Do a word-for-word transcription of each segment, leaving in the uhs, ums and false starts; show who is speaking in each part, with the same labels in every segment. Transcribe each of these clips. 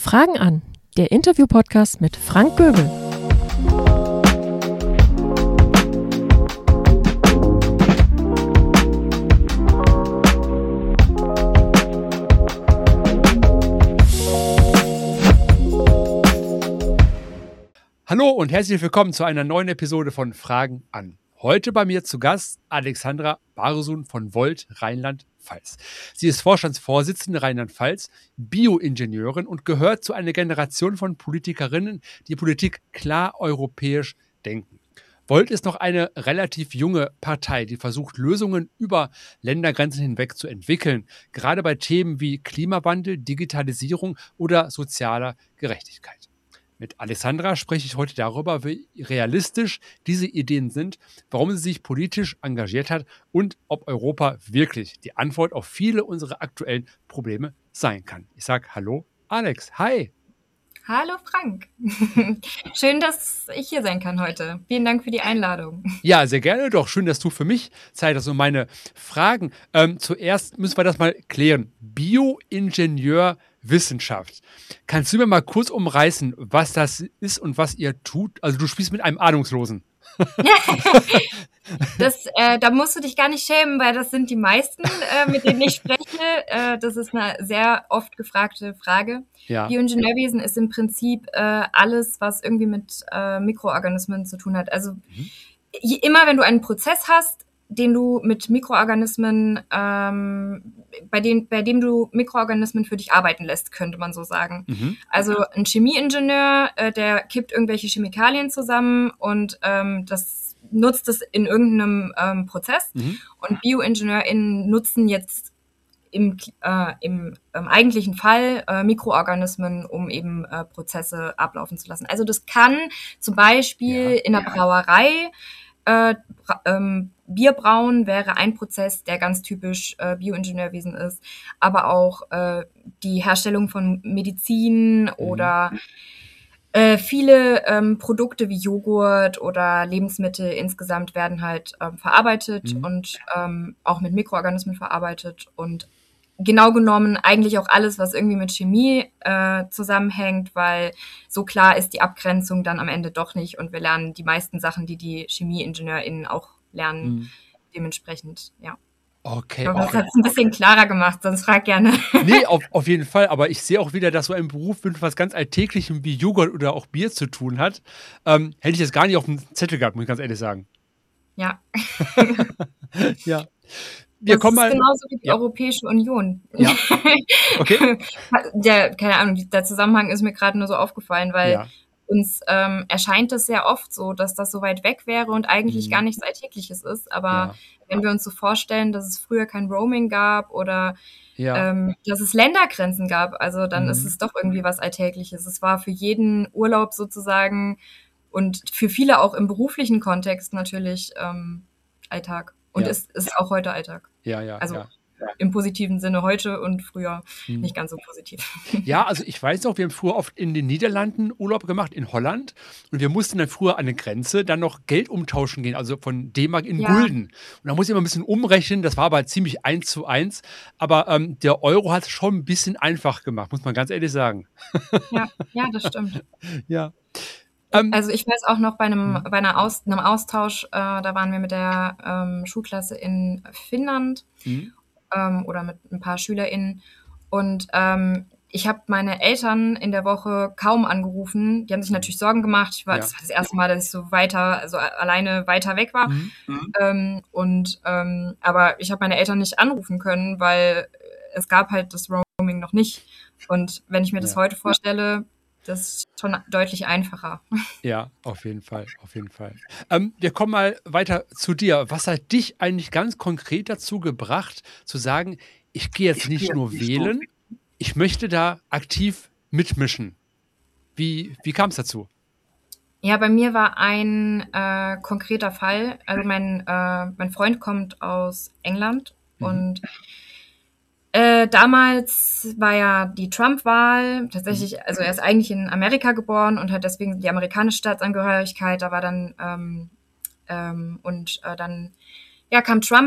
Speaker 1: Fragen an, der Interview-Podcast mit Frank Böbel.
Speaker 2: Hallo und herzlich willkommen zu einer neuen Episode von Fragen an. Heute bei mir zu Gast Alexandra Barsun von Volt Rheinland-Pfalz. Sie ist Vorstandsvorsitzende Rheinland-Pfalz, Bioingenieurin und gehört zu einer Generation von Politikerinnen, die Politik klar europäisch denken. Volt ist noch eine relativ junge Partei, die versucht, Lösungen über Ländergrenzen hinweg zu entwickeln, gerade bei Themen wie Klimawandel, Digitalisierung oder sozialer Gerechtigkeit. Mit Alexandra spreche ich heute darüber, wie realistisch diese Ideen sind, warum sie sich politisch engagiert hat und ob Europa wirklich die Antwort auf viele unserer aktuellen Probleme sein kann. Ich sage Hallo, Alex. Hi.
Speaker 3: Hallo Frank. Schön, dass ich hier sein kann heute. Vielen Dank für die Einladung.
Speaker 2: Ja, sehr gerne doch. Schön, dass du für mich Zeit hast und meine Fragen. Ähm, zuerst müssen wir das mal klären. Bioingenieurwissenschaft. Kannst du mir mal kurz umreißen, was das ist und was ihr tut? Also du spielst mit einem Ahnungslosen.
Speaker 3: Das, äh, da musst du dich gar nicht schämen, weil das sind die meisten, äh, mit denen ich spreche. Äh, das ist eine sehr oft gefragte Frage. Ja. Bioingenieurwesen ist im Prinzip äh, alles, was irgendwie mit äh, Mikroorganismen zu tun hat. Also mhm. je, immer, wenn du einen Prozess hast, den du mit Mikroorganismen, ähm, bei dem, bei dem du Mikroorganismen für dich arbeiten lässt, könnte man so sagen. Mhm. Also ein Chemieingenieur, äh, der kippt irgendwelche Chemikalien zusammen und ähm, das nutzt es in irgendeinem ähm, Prozess. Mhm. Und BioingenieurInnen nutzen jetzt im, äh, im ähm, eigentlichen Fall äh, Mikroorganismen, um eben äh, Prozesse ablaufen zu lassen. Also das kann zum Beispiel ja. in der Brauerei äh, bra- ähm, Bierbrauen wäre ein Prozess, der ganz typisch äh, Bioingenieurwesen ist, aber auch äh, die Herstellung von Medizin mhm. oder äh, viele ähm, Produkte wie Joghurt oder Lebensmittel insgesamt werden halt ähm, verarbeitet mhm. und ähm, auch mit Mikroorganismen verarbeitet und genau genommen eigentlich auch alles, was irgendwie mit Chemie äh, zusammenhängt, weil so klar ist die Abgrenzung dann am Ende doch nicht und wir lernen die meisten Sachen, die die ChemieingenieurInnen auch lernen, mhm. dementsprechend, ja.
Speaker 2: Okay.
Speaker 3: Ich hoffe, das hat es ein bisschen klarer gemacht, sonst frag gerne.
Speaker 2: Nee, auf, auf jeden Fall, aber ich sehe auch wieder, dass so ein Beruf mit was ganz Alltäglichem wie Joghurt oder auch Bier zu tun hat. Ähm, hätte ich jetzt gar nicht auf dem Zettel gehabt, muss ich ganz ehrlich sagen.
Speaker 3: Ja.
Speaker 2: Ja.
Speaker 3: Wir das kommen ist mal, genauso wie die ja. Europäische Union.
Speaker 2: Ja. Okay.
Speaker 3: Der, keine Ahnung, der Zusammenhang ist mir gerade nur so aufgefallen, weil ja. uns ähm, erscheint es sehr oft so, dass das so weit weg wäre und eigentlich mhm. gar nichts Alltägliches ist. Aber ja. wenn wir uns so vorstellen, dass es früher kein Roaming gab oder ja. ähm, dass es Ländergrenzen gab, also dann mhm. ist es doch irgendwie was Alltägliches. Es war für jeden Urlaub sozusagen und für viele auch im beruflichen Kontext natürlich ähm, Alltag. Und ja. es ist auch heute Alltag.
Speaker 2: Ja, ja.
Speaker 3: Also
Speaker 2: ja.
Speaker 3: im positiven Sinne heute und früher hm. nicht ganz so positiv.
Speaker 2: Ja, also ich weiß noch, wir haben früher oft in den Niederlanden Urlaub gemacht, in Holland. Und wir mussten dann früher an der Grenze dann noch Geld umtauschen gehen, also von D-Mark in ja. Gulden. Und da muss ich immer ein bisschen umrechnen, das war aber ziemlich eins zu eins. Aber ähm, der Euro hat es schon ein bisschen einfach gemacht, muss man ganz ehrlich sagen.
Speaker 3: Ja, ja, das stimmt.
Speaker 2: Ja.
Speaker 3: Also ich weiß auch noch bei einem, bei einer Aus, einem Austausch, äh, da waren wir mit der ähm, Schulklasse in Finnland mhm. ähm, oder mit ein paar SchülerInnen und ähm, ich habe meine Eltern in der Woche kaum angerufen. Die haben sich natürlich Sorgen gemacht. Ich war, ja. Das war das erste Mal, dass ich so weiter, also alleine weiter weg war. Mhm. Ähm, und ähm, aber ich habe meine Eltern nicht anrufen können, weil es gab halt das Roaming noch nicht. Und wenn ich mir das ja. heute vorstelle, das ist schon deutlich einfacher.
Speaker 2: Ja, auf jeden Fall, auf jeden Fall. Ähm, wir kommen mal weiter zu dir. Was hat dich eigentlich ganz konkret dazu gebracht, zu sagen, ich gehe jetzt nicht nur wählen, ich möchte da aktiv mitmischen? Wie, wie kam es dazu?
Speaker 3: Ja, bei mir war ein äh, konkreter Fall. Also mein, äh, mein Freund kommt aus England mhm. und Äh, damals war ja die Trump-Wahl tatsächlich, also er ist eigentlich in Amerika geboren und hat deswegen die amerikanische Staatsangehörigkeit, da war dann ähm, ähm, und äh, dann ja kam Trump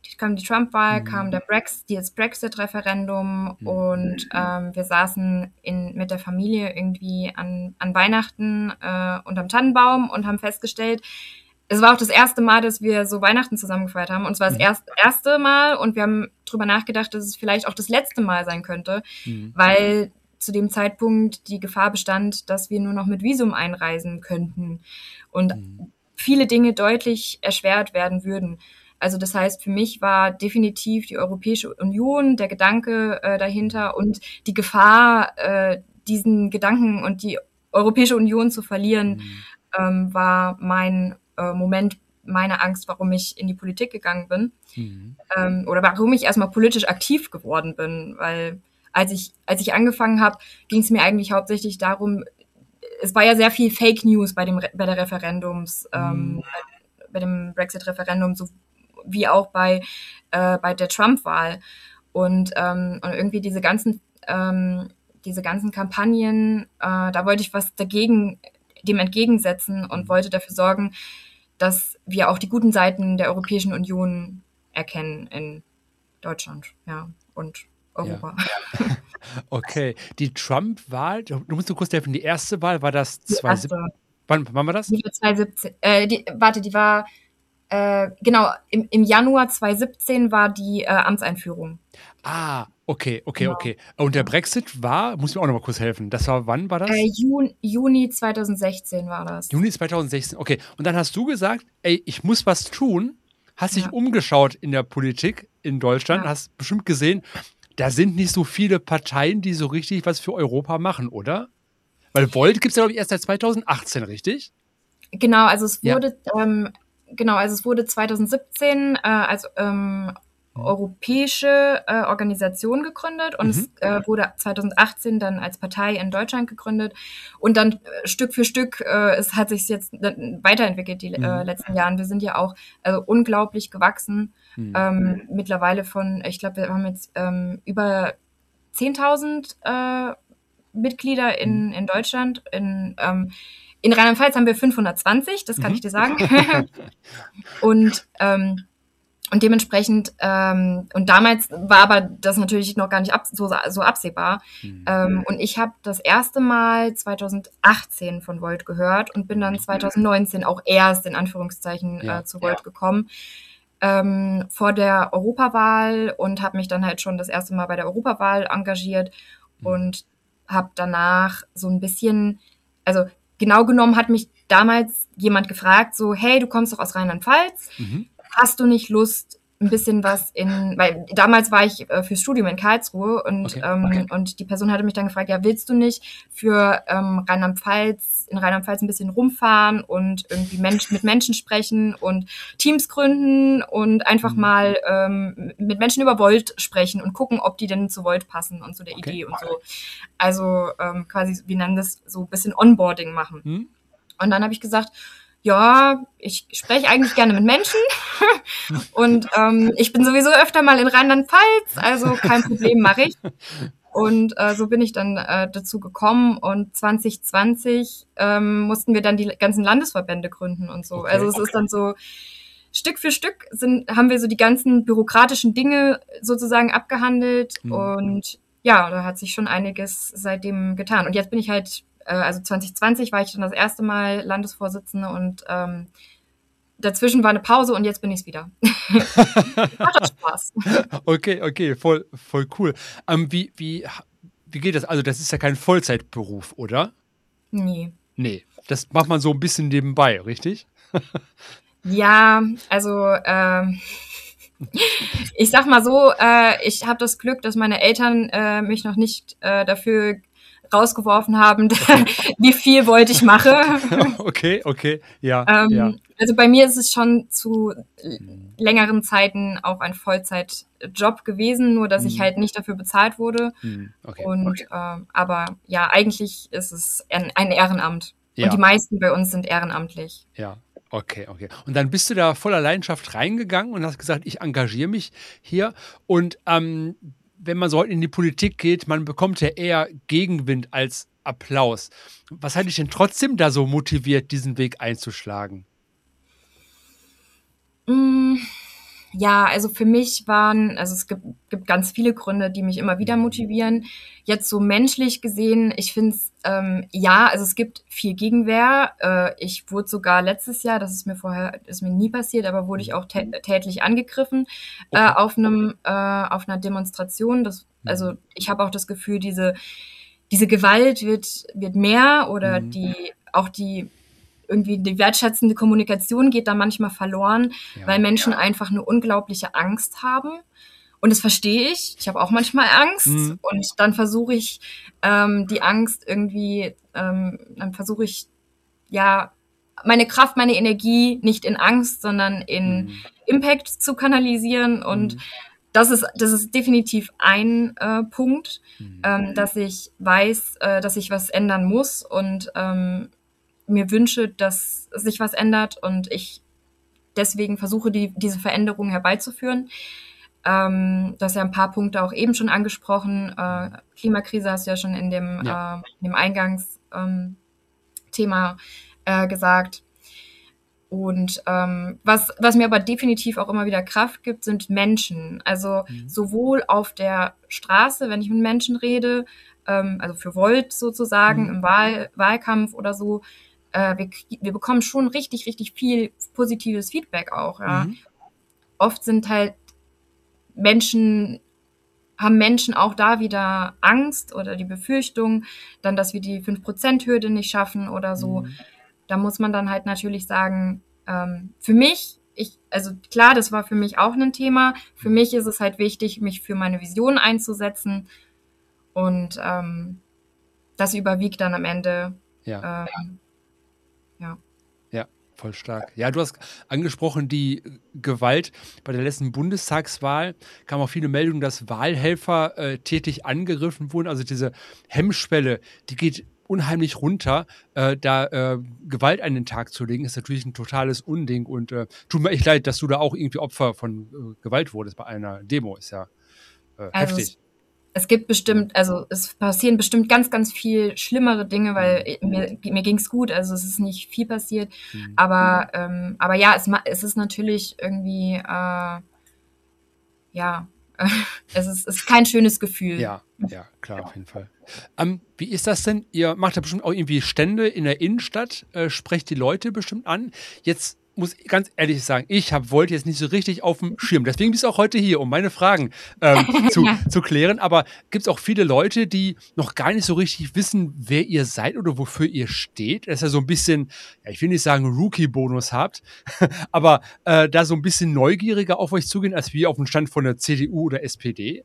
Speaker 3: kam die Trump-Wahl, mhm. kam der Brexit, das Brexit-Referendum mhm. und ähm, wir saßen in, mit der Familie irgendwie an, an Weihnachten äh, unterm Tannenbaum und haben festgestellt, es war auch das erste Mal, dass wir so Weihnachten zusammen gefeiert haben. Und es war das mhm. erste, erste Mal und wir haben drüber nachgedacht, dass es vielleicht auch das letzte Mal sein könnte, mhm. weil zu dem Zeitpunkt die Gefahr bestand, dass wir nur noch mit Visum einreisen könnten und mhm. viele Dinge deutlich erschwert werden würden. Also das heißt, für mich war definitiv die Europäische Union, der Gedanke äh, dahinter und die Gefahr, äh, diesen Gedanken und die Europäische Union zu verlieren, mhm. ähm, war mein äh, Moment, meine Angst, warum ich in die Politik gegangen bin. Mhm. Ähm, oder warum ich erstmal politisch aktiv geworden bin. Weil als ich, als ich angefangen habe, ging es mir eigentlich hauptsächlich darum, es war ja sehr viel Fake News bei dem bei der Referendums, mhm. ähm, bei, bei dem Brexit-Referendum, so wie auch bei, äh, bei der Trump-Wahl. Und, ähm, und irgendwie diese ganzen, ähm, diese ganzen Kampagnen, äh, da wollte ich was dagegen, dem entgegensetzen und wollte dafür sorgen, dass wir auch die guten Seiten der Europäischen Union erkennen in Deutschland, ja, und Europa.
Speaker 2: Ja. Okay, die Trump-Wahl, du musst nur kurz helfen, die erste Wahl war das zweitausendsiebzehn. Wann, wann war das?
Speaker 3: Die war zweitausendsiebzehn. Äh, die, warte, die war Äh, genau, im, im Januar zweitausendsiebzehn war die äh, Amtseinführung.
Speaker 2: Ah, okay, okay, genau. okay. Und der Brexit war, muss mir auch noch mal kurz helfen, das war, wann war das?
Speaker 3: Äh, Juni, Juni zweitausendsechzehn war das.
Speaker 2: Juni zweitausendsechzehn, okay. Und dann hast du gesagt, ey, ich muss was tun, hast dich ja. umgeschaut in der Politik in Deutschland, ja. hast bestimmt gesehen, da sind nicht so viele Parteien, die so richtig was für Europa machen, oder? Weil Volt gibt es ja, glaube ich, erst seit zweitausendachtzehn, richtig?
Speaker 3: Genau, also es wurde... Ja. Ähm, Genau, also es wurde zweitausendsiebzehn äh, als ähm, europäische äh, Organisation gegründet und mhm. es äh, wurde zweitausendachtzehn dann als Partei in Deutschland gegründet und dann äh, Stück für Stück, äh, es hat sich jetzt weiterentwickelt die mhm. äh, letzten Jahren. Wir sind ja auch also unglaublich gewachsen, mhm. ähm, mittlerweile von, ich glaube, wir haben jetzt ähm, über zehntausend äh, Mitglieder in, in Deutschland, in ähm, In Rheinland-Pfalz haben wir fünfhundertzwanzig, das kann mhm. ich dir sagen. und, ähm, und dementsprechend, ähm, und damals war aber das natürlich noch gar nicht ab, so, so absehbar. Mhm. Ähm, und ich habe das erste Mal zweitausendachtzehn von Volt gehört und bin dann zweitausendneunzehn auch erst in Anführungszeichen ja. äh, zu Volt ja. gekommen. Ähm, vor der Europawahl und habe mich dann halt schon das erste Mal bei der Europawahl engagiert mhm. und habe danach so ein bisschen, also genau genommen hat mich damals jemand gefragt, so, hey, du kommst doch aus Rheinland-Pfalz, mhm. hast du nicht Lust, ein bisschen was in, weil damals war ich äh, fürs Studium in Karlsruhe und, okay. Ähm, okay. und die Person hatte mich dann gefragt, ja, willst du nicht für ähm, Rheinland-Pfalz, in Rheinland-Pfalz ein bisschen rumfahren und irgendwie Mensch, mit Menschen sprechen und Teams gründen und einfach mhm. mal ähm, mit Menschen über Volt sprechen und gucken, ob die denn zu Volt passen und zu der okay. Idee und so. Also ähm, quasi, wir nennen das so ein bisschen Onboarding machen. Mhm. Und dann habe ich gesagt, ja, ich spreche eigentlich gerne mit Menschen und ähm, ich bin sowieso öfter mal in Rheinland-Pfalz, also kein Problem, mache ich. Und äh, so bin ich dann äh, dazu gekommen und zwanzig zwanzig ähm, mussten wir dann die ganzen Landesverbände gründen und so. Okay, also es okay. ist dann so, Stück für Stück sind, haben wir so die ganzen bürokratischen Dinge sozusagen abgehandelt mhm. und ja, da hat sich schon einiges seitdem getan. Und jetzt bin ich halt also zwanzig zwanzig war ich dann das erste Mal Landesvorsitzende und ähm, dazwischen war eine Pause und jetzt bin ich es wieder. Macht auch Spaß.
Speaker 2: Okay, okay, voll, voll cool. Ähm, wie, wie, wie geht das? Also das ist ja kein Vollzeitberuf, oder?
Speaker 3: Nee.
Speaker 2: Nee, das macht man so ein bisschen nebenbei, richtig?
Speaker 3: Ja, also ähm, ich sag mal so, äh, ich habe das Glück, dass meine Eltern äh, mich noch nicht äh, dafür rausgeworfen haben, wie viel wollte ich mache.
Speaker 2: Okay, okay, ja,
Speaker 3: ähm,
Speaker 2: ja.
Speaker 3: Also bei mir ist es schon zu längeren Zeiten auch ein Vollzeitjob gewesen, nur dass mhm. ich halt nicht dafür bezahlt wurde. Mhm. Okay, und okay. Ähm, aber ja, eigentlich ist es ein, ein Ehrenamt. Ja. Und die meisten bei uns sind ehrenamtlich.
Speaker 2: Ja. Okay, okay. Und dann bist du da voller Leidenschaft reingegangen und hast gesagt, ich engagiere mich hier. Und ähm, wenn man so heute in die Politik geht, man bekommt ja eher Gegenwind als Applaus. Was hat dich denn trotzdem da so motiviert, diesen Weg einzuschlagen?
Speaker 3: Ja, also für mich waren, also es gibt, gibt ganz viele Gründe, die mich immer wieder motivieren. Jetzt so menschlich gesehen, ich finde es, ähm, ja, also es gibt viel Gegenwehr. Äh, ich wurde sogar letztes Jahr, das ist mir vorher, ist mir nie passiert, aber wurde ich auch tä- tätlich angegriffen äh,
Speaker 2: Okay.
Speaker 3: auf einem, äh, auf einer Demonstration. Das, also ich habe auch das Gefühl, diese, diese Gewalt wird, wird mehr oder
Speaker 2: Mhm.
Speaker 3: die, auch die, irgendwie die wertschätzende Kommunikation geht da manchmal verloren,
Speaker 2: Ja.
Speaker 3: weil Menschen einfach eine unglaubliche Angst haben. Und das verstehe ich. Ich habe auch manchmal Angst.
Speaker 2: Mhm.
Speaker 3: Und dann versuche ich, ähm, die Angst irgendwie, ähm, dann versuche ich, ja, meine Kraft, meine Energie nicht in Angst, sondern in
Speaker 2: Mhm.
Speaker 3: Impact zu kanalisieren. Und
Speaker 2: Mhm.
Speaker 3: das ist, das ist definitiv ein äh, Punkt,
Speaker 2: Mhm.
Speaker 3: ähm, dass ich weiß, äh, dass ich was ändern muss und ähm, mir wünsche, dass sich was ändert und ich deswegen versuche, die, diese Veränderung herbeizuführen. Ähm, du hast ja ein paar Punkte auch eben schon angesprochen. Äh, Klimakrise hast du ja schon in dem,
Speaker 2: Ja.
Speaker 3: äh, in dem Eingangsthema ähm, äh, gesagt. Und ähm, was, was mir aber definitiv auch immer wieder Kraft gibt, sind Menschen. Also
Speaker 2: Mhm.
Speaker 3: sowohl auf der Straße, wenn ich mit Menschen rede, ähm, also für Volt sozusagen,
Speaker 2: Mhm.
Speaker 3: im Wahl, Wahlkampf oder so, äh, wir, wir bekommen schon richtig, richtig viel positives Feedback auch. Ja.
Speaker 2: Mhm.
Speaker 3: Oft sind halt Menschen, haben Menschen auch da wieder Angst oder die Befürchtung, dann, dass wir die fünf Prozent Hürde nicht schaffen oder so.
Speaker 2: Mhm.
Speaker 3: Da muss man dann halt natürlich sagen, ähm, für mich, ich, also klar, das war für mich auch ein Thema. Für mich ist es halt wichtig, mich für meine Vision einzusetzen. Und ähm, das überwiegt dann am Ende.
Speaker 2: Ja.
Speaker 3: Ähm, ja.
Speaker 2: Ja, voll stark. Ja, du hast angesprochen, die Gewalt bei der letzten Bundestagswahl. Kamen auch viele Meldungen, dass Wahlhelfer äh, tätig angegriffen wurden. Also diese Hemmschwelle, die geht unheimlich runter. Äh, da äh, Gewalt an den Tag zu legen, ist natürlich ein totales Unding. Und äh, tut mir echt leid, dass du da auch irgendwie Opfer von äh, Gewalt wurdest bei einer Demo. Ist ja äh,
Speaker 3: Also
Speaker 2: heftig.
Speaker 3: es, es gibt bestimmt, also es passieren bestimmt ganz, ganz viel schlimmere Dinge, weil mir, mir ging's gut, also es ist nicht viel passiert.
Speaker 2: Mhm.
Speaker 3: Aber, ähm, aber ja, es, es ist natürlich irgendwie, äh, ja, es ist, es ist kein schönes Gefühl.
Speaker 2: Ja, ja, klar, auf jeden Fall. Ähm, wie ist das denn? Ihr macht ja bestimmt auch irgendwie Stände in der Innenstadt, äh, sprecht die Leute bestimmt an. Jetzt muss ich ganz ehrlich sagen, ich habe Volt jetzt nicht so richtig auf dem Schirm. Deswegen bist du auch heute hier, um meine Fragen ähm, zu, zu klären. Aber gibt es auch viele Leute, die noch gar nicht so richtig wissen, wer ihr seid oder wofür ihr steht? Dass ihr so ein bisschen, ja, ich will nicht sagen Rookie-Bonus habt, aber äh, da so ein bisschen neugieriger auf euch zugehen, als wir auf dem Stand von der C D U oder S P D?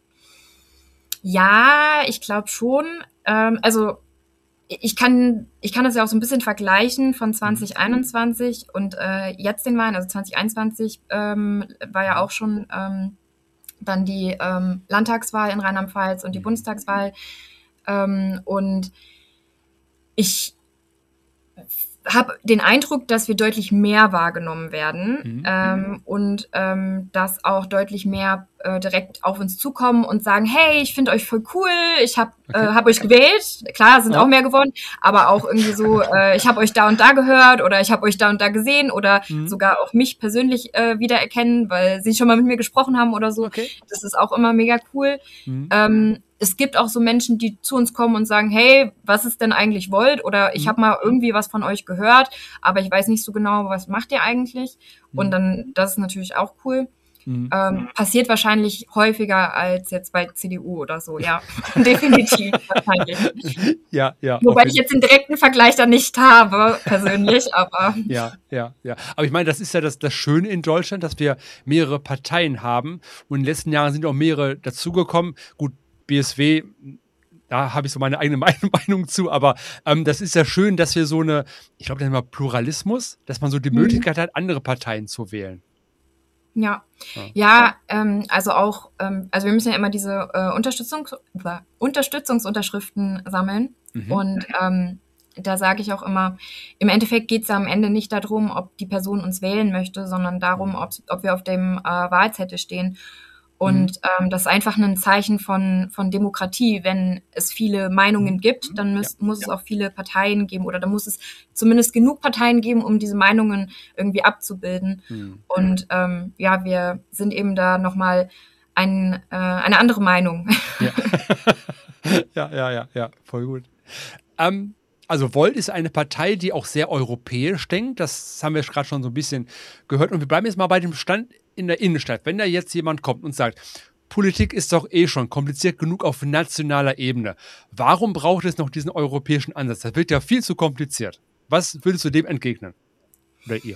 Speaker 3: Ja, ich glaube schon. Ähm, also ich kann, ich kann das ja auch so ein bisschen vergleichen von zwanzig einundzwanzig und äh, jetzt den Wahlen. Also zwanzig einundzwanzig ähm, war ja auch schon ähm, dann die ähm, Landtagswahl in Rheinland-Pfalz und die Bundestagswahl. Ähm, und ich habe den Eindruck, dass wir deutlich mehr wahrgenommen werden
Speaker 2: Mhm.
Speaker 3: ähm, und ähm, dass auch deutlich mehr äh, direkt auf uns zukommen und sagen, hey, ich finde euch voll cool, ich habe
Speaker 2: Okay.
Speaker 3: äh, hab euch gewählt, klar, sind
Speaker 2: Ja.
Speaker 3: auch mehr geworden, aber auch irgendwie so, äh, ich habe euch da und da gehört oder ich habe euch da und da gesehen oder
Speaker 2: Mhm.
Speaker 3: sogar auch mich persönlich äh, wiedererkennen, weil sie schon mal mit mir gesprochen haben oder so.
Speaker 2: Okay.
Speaker 3: Das ist auch immer mega cool.
Speaker 2: Mhm.
Speaker 3: Ähm, es gibt auch so Menschen, die zu uns kommen und sagen, hey, was ist denn eigentlich Volt? Oder ich
Speaker 2: Mhm.
Speaker 3: habe mal irgendwie was von euch gehört, aber ich weiß nicht so genau, was macht ihr eigentlich?
Speaker 2: Mhm.
Speaker 3: Und dann, das ist natürlich auch cool.
Speaker 2: Mhm.
Speaker 3: Ähm, passiert wahrscheinlich häufiger als jetzt bei C D U oder so, ja. Definitiv wahrscheinlich.
Speaker 2: Ja, ja.
Speaker 3: Wobei
Speaker 2: auf
Speaker 3: ich
Speaker 2: jeden-
Speaker 3: jetzt den direkten Vergleich da nicht habe, persönlich, aber
Speaker 2: Ja, ja, ja. Aber ich meine, das ist ja das, das Schöne in Deutschland, dass wir mehrere Parteien haben. Und in den letzten Jahren sind auch mehrere dazugekommen. Gut, B S W, da habe ich so meine eigene Meinung zu, aber ähm, das ist ja schön, dass wir so eine, ich glaube, das nennt man Pluralismus, dass man so die
Speaker 3: Mhm.
Speaker 2: Möglichkeit hat, andere Parteien zu wählen.
Speaker 3: ja.
Speaker 2: Ja.
Speaker 3: Ja, ähm, also auch, ähm, also wir müssen ja immer diese äh, Unterstützung, äh, Unterstützungsunterschriften sammeln.
Speaker 2: Mhm.
Speaker 3: Und ähm, da sage ich auch immer, im Endeffekt geht es ja am Ende nicht darum, ob die Person uns wählen möchte, sondern darum, ob, ob wir auf dem äh, Wahlzettel stehen. Und mhm. ähm, das ist einfach ein Zeichen von, von Demokratie. Wenn es viele Meinungen gibt, dann muss, ja, muss ja. es auch viele Parteien geben oder dann muss es zumindest genug Parteien geben, um diese Meinungen irgendwie abzubilden. Mhm. Und ähm, ja, wir sind eben da nochmal ein, äh, eine andere Meinung.
Speaker 2: Ja. ja, ja, ja, ja, voll gut. Ähm, also Volt ist eine Partei, die auch sehr europäisch denkt. Das haben wir gerade schon so ein bisschen gehört. Und wir bleiben jetzt mal bei dem Stand in der Innenstadt. Wenn da jetzt jemand kommt und sagt, Politik ist doch eh schon kompliziert genug auf nationaler Ebene. Warum braucht es noch diesen europäischen Ansatz? Das wird ja viel zu kompliziert. Was würdest du dem entgegnen? Oder ihr?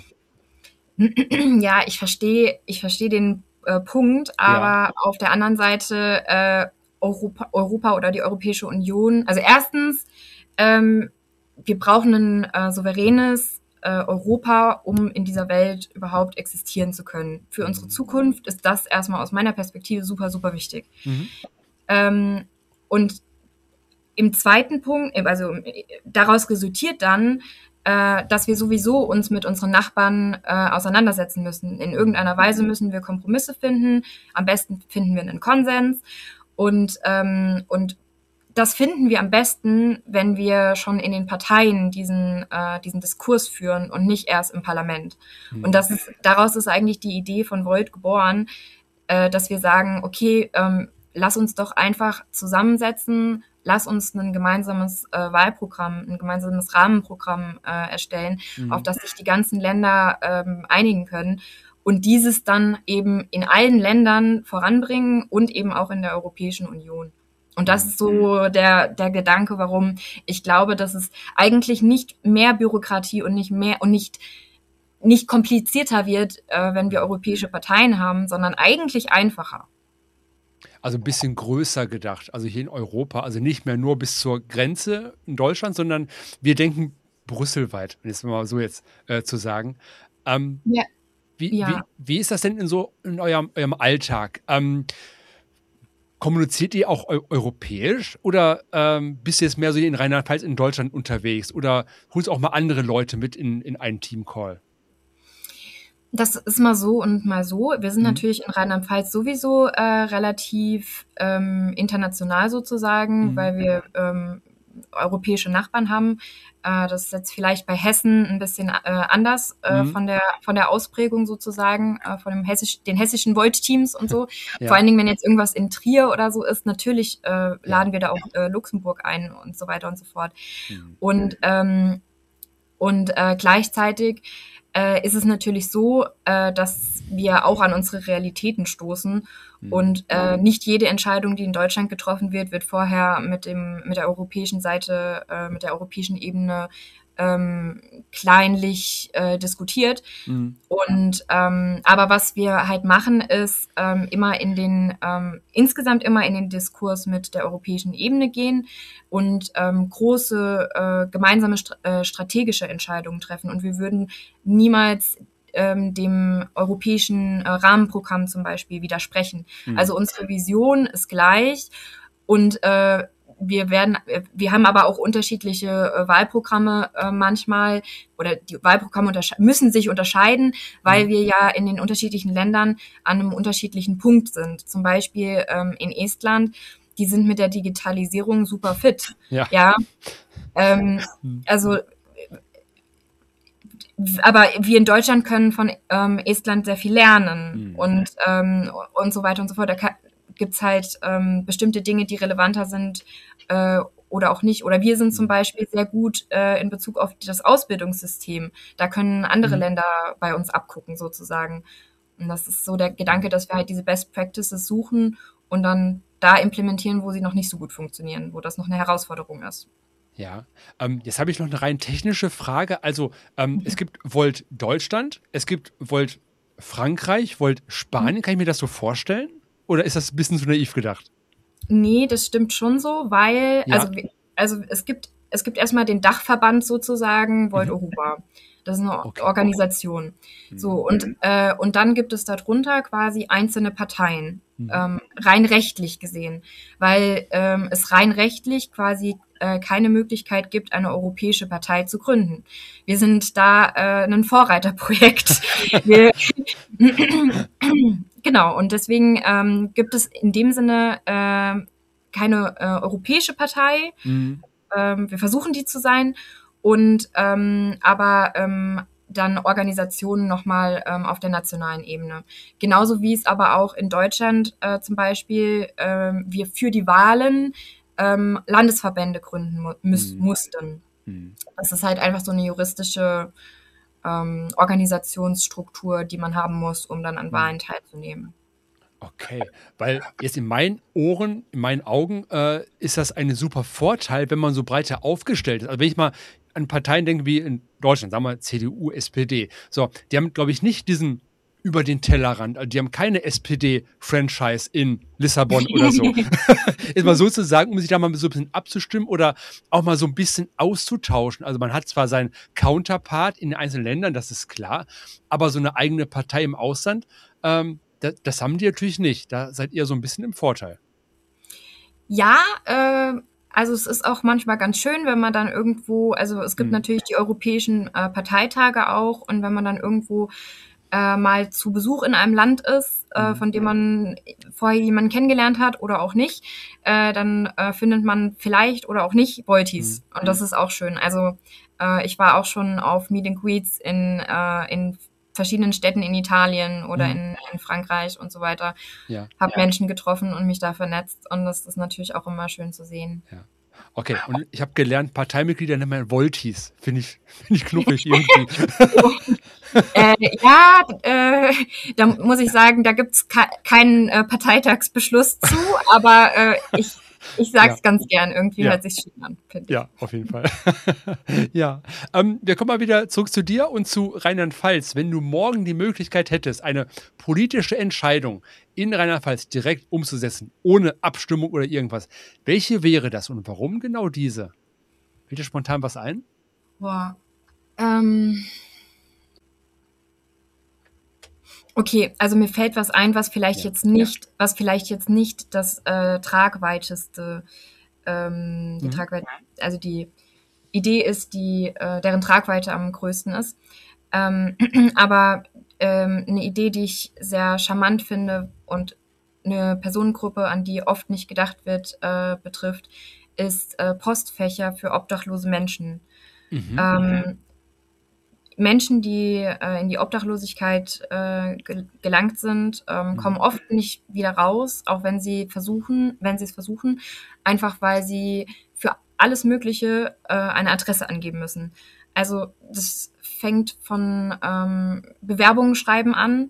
Speaker 3: Ja, ich verstehe, ich verstehe den äh, Punkt, aber ja. auf der anderen Seite äh, Europa, Europa oder die Europäische Union. Also erstens, ähm, wir brauchen ein äh, souveränes äh, Europa, um in dieser Welt überhaupt existieren zu können. Für unsere Zukunft ist das erstmal aus meiner Perspektive super, super wichtig. Mhm. Ähm, und im zweiten Punkt, also daraus resultiert dann, äh, dass wir sowieso uns mit unseren Nachbarn äh, auseinandersetzen müssen. In irgendeiner Weise müssen wir Kompromisse finden. Am besten finden wir einen Konsens. Und, ähm, und das finden wir am besten, wenn wir schon in den Parteien diesen, äh, diesen Diskurs führen und nicht erst im Parlament. Mhm. Und das ist, daraus ist eigentlich die Idee von Volt geboren, äh, dass wir sagen, okay, ähm, lass uns doch einfach zusammensetzen, lass uns ein gemeinsames äh, Wahlprogramm, ein gemeinsames Rahmenprogramm äh, erstellen, mhm. auf das sich die ganzen Länder ähm, einigen können. Und dieses dann eben in allen Ländern voranbringen und eben auch in der Europäischen Union. Und das ist so der, der Gedanke, warum ich glaube, dass es eigentlich nicht mehr Bürokratie und nicht mehr und nicht, nicht komplizierter wird, äh, wenn wir europäische Parteien haben, sondern eigentlich einfacher.
Speaker 2: Also ein bisschen größer gedacht, also hier in Europa, also nicht mehr nur bis zur Grenze in Deutschland, sondern wir denken brüsselweit, um es mal so jetzt äh, zu sagen. Ähm, ja. Wie, ja. wie, wie ist das denn in so in eurem, eurem Alltag? Ähm, kommuniziert ihr auch eu- europäisch oder ähm, bist du jetzt mehr so in Rheinland-Pfalz in Deutschland unterwegs oder holst auch mal andere Leute mit in, in einen Teamcall?
Speaker 3: Das ist mal so und mal so. Wir sind mhm. natürlich in Rheinland-Pfalz sowieso äh, relativ ähm, international sozusagen, mhm. weil wir ähm, europäische Nachbarn haben. Äh, das ist jetzt vielleicht bei Hessen ein bisschen äh, anders äh, mhm. von der von der Ausprägung sozusagen, äh, von dem hessisch, den hessischen Volt-Teams und so. Ja. Vor allen Dingen, wenn jetzt irgendwas in Trier oder so ist, natürlich äh, laden ja. wir da auch äh, Luxemburg ein und so weiter und so fort. Mhm. Und, ähm, und äh, gleichzeitig äh, ist es natürlich so, äh, dass wir auch an unsere Realitäten stoßen. Und äh, nicht jede Entscheidung, die in Deutschland getroffen wird, wird vorher mit dem mit der europäischen Seite, äh, mit der europäischen Ebene ähm, kleinlich äh, diskutiert. Mhm. Und ähm, aber was wir halt machen, ist ähm, immer in den ähm, insgesamt immer in den Diskurs mit der europäischen Ebene gehen und ähm, große äh, gemeinsame st- äh, strategische Entscheidungen treffen. Und wir würden niemals Ähm, dem europäischen äh, Rahmenprogramm zum Beispiel widersprechen. Mhm. Also unsere Vision ist gleich und äh, wir werden, wir haben aber auch unterschiedliche äh, Wahlprogramme äh, manchmal oder die Wahlprogramme untersche- müssen sich unterscheiden, weil mhm. wir ja in den unterschiedlichen Ländern an einem unterschiedlichen Punkt sind. Zum Beispiel ähm, in Estland, die sind mit der Digitalisierung super fit. Ja. ja ähm, mhm. Also aber wir in Deutschland können von ähm, Estland sehr viel lernen mhm. und ähm, und so weiter und so fort. Da kann, gibt's halt ähm, bestimmte Dinge, die relevanter sind äh, oder auch nicht. Oder wir sind zum Beispiel sehr gut äh, in Bezug auf das Ausbildungssystem. Da können andere mhm. Länder bei uns abgucken sozusagen. Und das ist so der Gedanke, dass wir halt diese Best Practices suchen und dann da implementieren, wo sie noch nicht so gut funktionieren, wo das noch eine Herausforderung ist.
Speaker 2: Ja, ähm, jetzt habe ich noch eine rein technische Frage. Also ähm, mhm. es gibt Volt Deutschland, es gibt Volt Frankreich, Volt Spanien. Mhm. Kann ich mir das so vorstellen? Oder ist das ein bisschen zu naiv gedacht?
Speaker 3: Nee, das stimmt schon so, weil, ja. also, also es gibt, es gibt erstmal den Dachverband sozusagen, Volt mhm. Europa. Das ist eine okay. Organisation. Mhm. So, und, äh, und dann gibt es darunter quasi einzelne Parteien, mhm. ähm, rein rechtlich gesehen, weil ähm, es rein rechtlich quasi äh, keine Möglichkeit gibt, eine europäische Partei zu gründen. Wir sind da äh, ein Vorreiterprojekt. Wir, genau, und deswegen ähm, gibt es in dem Sinne äh, keine äh, europäische Partei. Mhm. Ähm, wir versuchen, die zu sein. Und ähm, aber ähm, dann Organisationen nochmal ähm, auf der nationalen Ebene. Genauso wie es aber auch in Deutschland äh, zum Beispiel äh, wir für die Wahlen ähm, Landesverbände gründen mu- müß- mhm. mussten. Mhm. Das ist halt einfach so eine juristische ähm, Organisationsstruktur, die man haben muss, um dann an mhm. Wahlen teilzunehmen.
Speaker 2: Okay, weil jetzt in meinen Ohren, in meinen Augen äh, ist das ein super Vorteil, wenn man so breiter aufgestellt ist. Also wenn ich mal an Parteien denke wie in Deutschland, sagen wir C D U, S P D, so, die haben, glaube ich, nicht diesen über den Tellerrand, also die haben keine S P D-Franchise in Lissabon oder so. Ist mal so zu sagen, um sich da mal so ein bisschen abzustimmen oder auch mal so ein bisschen auszutauschen. Also man hat zwar seinen Counterpart in den einzelnen Ländern, das ist klar, aber so eine eigene Partei im Ausland, ähm, Das, das haben die natürlich nicht. Da seid ihr so ein bisschen im Vorteil.
Speaker 3: Ja, äh, also es ist auch manchmal ganz schön, wenn man dann irgendwo, also es gibt hm. natürlich die europäischen äh, Parteitage auch und wenn man dann irgendwo äh, mal zu Besuch in einem Land ist, äh, hm. von dem man vorher jemanden kennengelernt hat oder auch nicht, äh, dann äh, findet man vielleicht oder auch nicht Voltis. Hm. Und das ist auch schön. Also äh, ich war auch schon auf Meet and Greets in, äh, in verschiedenen Städten in Italien oder mhm. in, in Frankreich und so weiter. Ja. Habe ja. Menschen getroffen und mich da vernetzt und das ist natürlich auch immer schön zu sehen.
Speaker 2: Ja. Okay, und ich habe gelernt, Parteimitglieder nennen wir Voltis. Finde ich, find ich knuffig irgendwie.
Speaker 3: äh, ja, äh, da muss ich sagen, da gibt es ke- keinen äh, Parteitagsbeschluss zu, aber äh, ich Ich sag's ja. ganz gern, irgendwie ja. hört sich schön an, finde ich.
Speaker 2: Ja, auf jeden Fall. ja, ähm, wir kommen mal wieder zurück zu dir und zu Rheinland-Pfalz. Wenn du morgen die Möglichkeit hättest, eine politische Entscheidung in Rheinland-Pfalz direkt umzusetzen, ohne Abstimmung oder irgendwas, welche wäre das und warum genau diese? Fällt dir spontan was ein?
Speaker 3: Boah, ähm... Okay, also mir fällt was ein, was vielleicht ja, jetzt nicht, ja. was vielleicht jetzt nicht das äh, tragweiteste, ähm, die mhm. Tragweite, also die Idee ist, die äh, deren Tragweite am größten ist. Ähm, aber ähm, eine Idee, die ich sehr charmant finde und eine Personengruppe, an die oft nicht gedacht wird, äh, betrifft, ist äh, Postfächer für obdachlose Menschen. Mhm. Ähm, Menschen, die äh, in die Obdachlosigkeit äh, ge- gelangt sind, ähm, kommen oft nicht wieder raus, auch wenn sie versuchen, wenn sie es versuchen, einfach weil sie für alles Mögliche äh, eine Adresse angeben müssen. Also das fängt von ähm, Bewerbungen schreiben an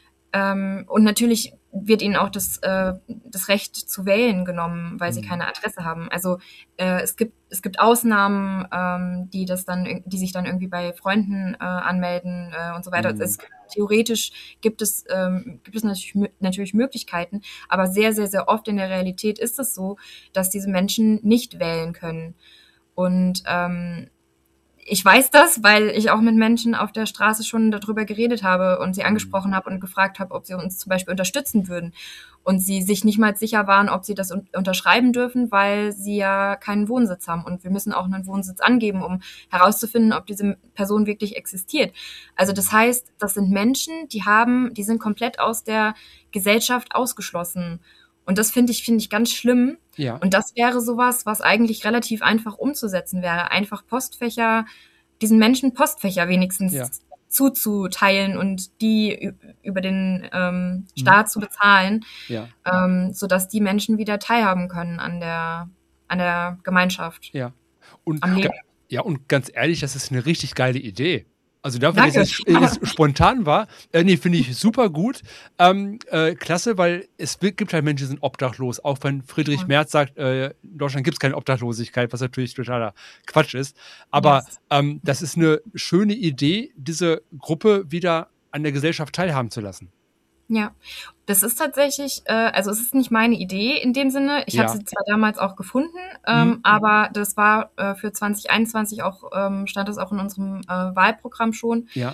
Speaker 3: ähm, und natürlich wird ihnen auch das, äh, das Recht zu wählen genommen, weil sie keine Adresse haben. Also äh, es gibt es gibt Ausnahmen, ähm, die das dann, die sich dann irgendwie bei Freunden äh, anmelden äh, und so weiter. Mhm. Es, theoretisch gibt es ähm, gibt es natürlich, natürlich Möglichkeiten, aber sehr sehr sehr oft in der Realität ist es so, dass diese Menschen nicht wählen können. Und ähm, ich weiß das, weil ich auch mit Menschen auf der Straße schon darüber geredet habe und sie angesprochen habe und gefragt habe, ob sie uns zum Beispiel unterstützen würden. Und sie sich nicht mal sicher waren, ob sie das un- unterschreiben dürfen, weil sie ja keinen Wohnsitz haben. Und wir müssen auch einen Wohnsitz angeben, um herauszufinden, ob diese Person wirklich existiert. Also das heißt, das sind Menschen, die haben, die sind komplett aus der Gesellschaft ausgeschlossen. Und das finde ich, finde ich ganz schlimm. Ja. Und das wäre sowas, was eigentlich relativ einfach umzusetzen wäre. Einfach Postfächer, diesen Menschen Postfächer wenigstens ja. zuzuteilen und die über den ähm, Staat mhm. zu bezahlen, ja. ähm, sodass die Menschen wieder teilhaben können an der, an der Gemeinschaft.
Speaker 2: Ja. Und, am Leben. Ga- ja, und ganz ehrlich, das ist eine richtig geile Idee. Also dafür, dass es jetzt spontan war, äh, nee, finde ich super gut. Ähm, äh, klasse, weil es gibt halt Menschen, die sind obdachlos. Auch wenn Friedrich ja. Merz sagt, äh, in Deutschland gibt es keine Obdachlosigkeit, was natürlich totaler Quatsch ist. Aber yes. ähm, das ist eine schöne Idee, diese Gruppe wieder an der Gesellschaft teilhaben zu lassen.
Speaker 3: Ja, das ist tatsächlich, äh, also es ist nicht meine Idee in dem Sinne. Ich ja. habe sie zwar damals auch gefunden, ähm, mhm. aber das war äh, für zwanzig einundzwanzig auch, ähm, stand das auch in unserem äh, Wahlprogramm schon. Ja.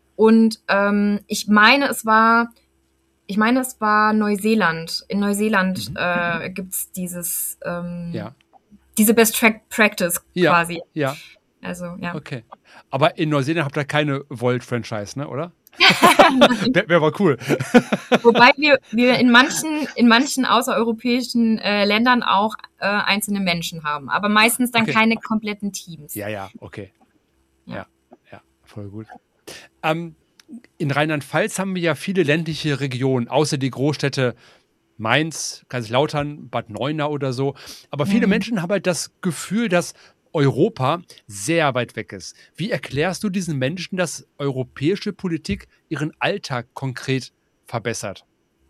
Speaker 3: Und ähm, ich meine, es war, ich meine, es war Neuseeland. In Neuseeland mhm. äh, gibt's dieses, ähm, ja. diese Best Track Practice
Speaker 2: ja.
Speaker 3: quasi.
Speaker 2: Ja.
Speaker 3: Also, ja.
Speaker 2: Okay. Aber in Neuseeland habt ihr keine Volt-Franchise, ne, oder? Wäre wär mal cool.
Speaker 3: Wobei wir, wir in manchen, in manchen außereuropäischen äh, Ländern auch äh, einzelne Menschen haben, aber meistens dann okay. keine kompletten Teams.
Speaker 2: Ja, ja, okay. Ja, ja, ja voll gut. Ähm, in Rheinland-Pfalz haben wir ja viele ländliche Regionen, außer die Großstädte Mainz, Kaiserslautern, Bad Neuenahr oder so. Aber viele mhm. Menschen haben halt das Gefühl, dass Europa sehr weit weg ist. Wie erklärst du diesen Menschen, dass europäische Politik ihren Alltag konkret verbessert?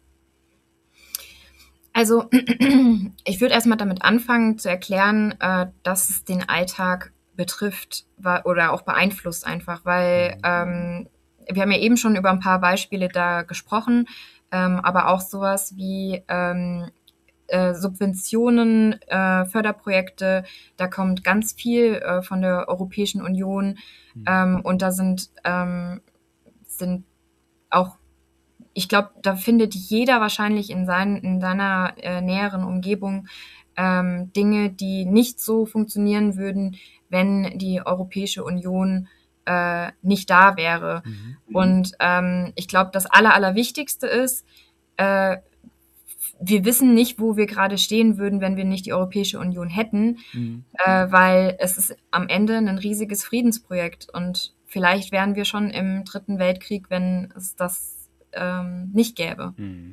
Speaker 3: Also ich würde erstmal damit anfangen zu erklären, äh, dass es den Alltag betrifft oder auch beeinflusst einfach, weil ähm, wir haben ja eben schon über ein paar Beispiele da gesprochen, ähm, aber auch sowas wie ähm, Äh, Subventionen, äh, Förderprojekte, da kommt ganz viel äh, von der Europäischen Union mhm. ähm, und da sind, ähm, sind auch, ich glaube, da findet jeder wahrscheinlich in, sein, in seiner äh, näheren Umgebung ähm, Dinge, die nicht so funktionieren würden, wenn die Europäische Union äh, nicht da wäre. Mhm. Und ähm, ich glaube, das Aller, Allerwichtigste ist, äh, wir wissen nicht, wo wir gerade stehen würden, wenn wir nicht die Europäische Union hätten, mhm. äh, weil es ist am Ende ein riesiges Friedensprojekt und vielleicht wären wir schon im Dritten Weltkrieg, wenn es das ähm, nicht gäbe. Mhm.